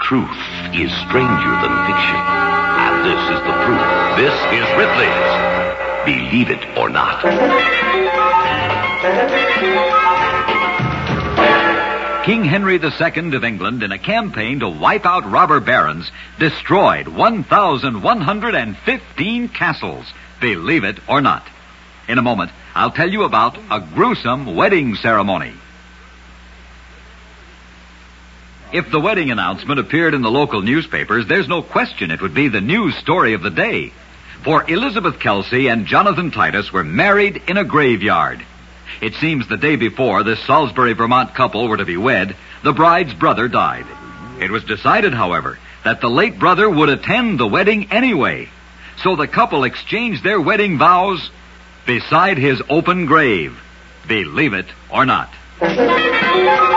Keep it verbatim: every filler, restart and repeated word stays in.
Truth is stranger than fiction. And this is the proof. This is Ripley's Believe It or Not. King Henry the Second of England, in a campaign to wipe out robber barons, destroyed one thousand one hundred fifteen castles. Believe it or not. In a moment, I'll tell you about a gruesome wedding ceremony. If the wedding announcement appeared in the local newspapers, there's no question it would be the news story of the day. For Elizabeth Kelsey and Jonathan Titus were married in a graveyard. It seems the day before this Salisbury, Vermont couple were to be wed, the bride's brother died. It was decided, however, that the late brother would attend the wedding anyway. So the couple exchanged their wedding vows beside his open grave. Believe it or not.